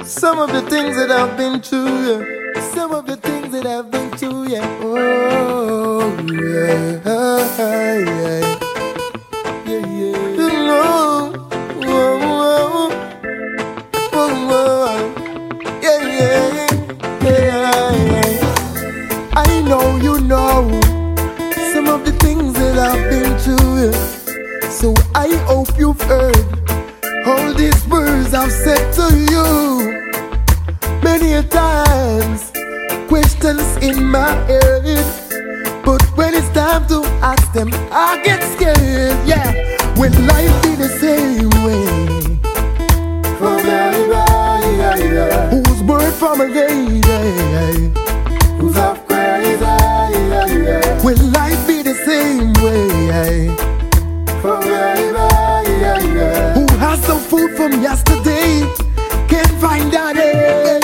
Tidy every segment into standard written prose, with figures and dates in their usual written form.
Some of the things that I've been through, yeah. Some of the things that I've been through, yeah. Oh, yeah, yeah, yeah, yeah. No, oh, oh, oh, yeah, yeah, yeah. I know you know some of the things that I've been through, yeah. So I hope you've heard all these words I've said to you. Many a times, questions in my head, but when it's time to ask them, I get scared. Yeah, when life be the same way from everybody who's born from a lady who's half crazy. When life be the same way from everybody who has some food from yesterday, can't find that day.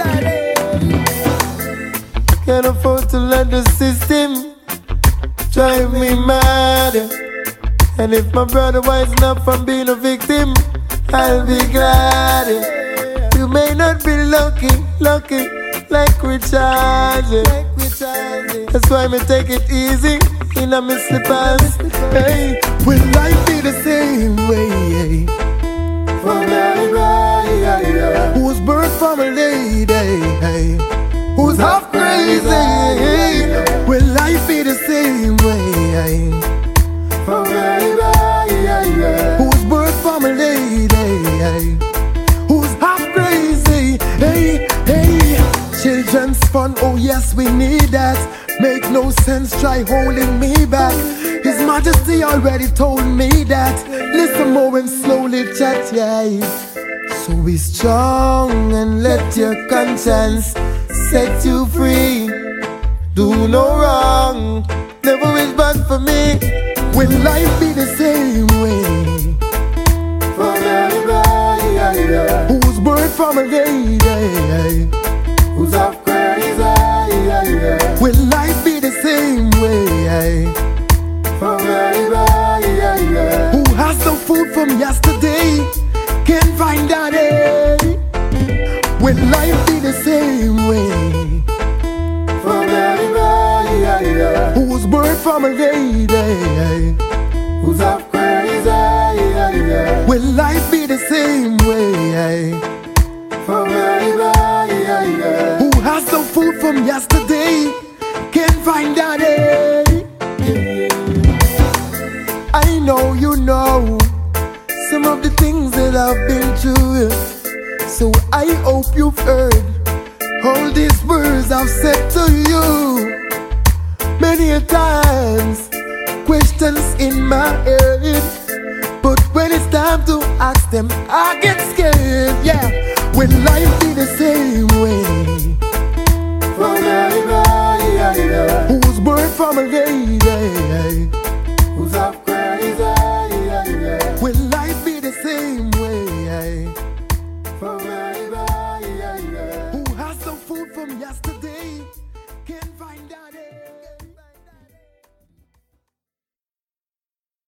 Can't afford to let the system drive me mad. And if my brother wising up from being a victim, I'll be glad. You may not be lucky like we charge. That's why me take it easy in a me slippers. Hey, will life be the same way from everybody who's born from a lady who's half crazy? Will life be the same way from everybody who's born from a lady who's half crazy? Hey, hey, children's fun, oh yes, we need that. Make no sense, try holding me back. His Majesty already told me that. Listen more and slowly chat, yeah. So be strong and let your conscience set you free. Do no wrong, never wish bad for me. Will life be the same way from everybody who's born from a lady who's half crazy? Will life be the same way from everybody who has some food from yesterday, can't find that day? Will life be the same way from everybody who's born from a lady who's half crazy? Will life be the same way from everybody who has some food from yesterday, can't find that day? I know you know some of the things that I've been through, so I hope you've heard all these words I've said to you. Many a times, questions in my head, but when it's time to ask them, I get scared. Yeah, when life be the same way from everybody who's born from a lady who's half crazy. Will life be the same way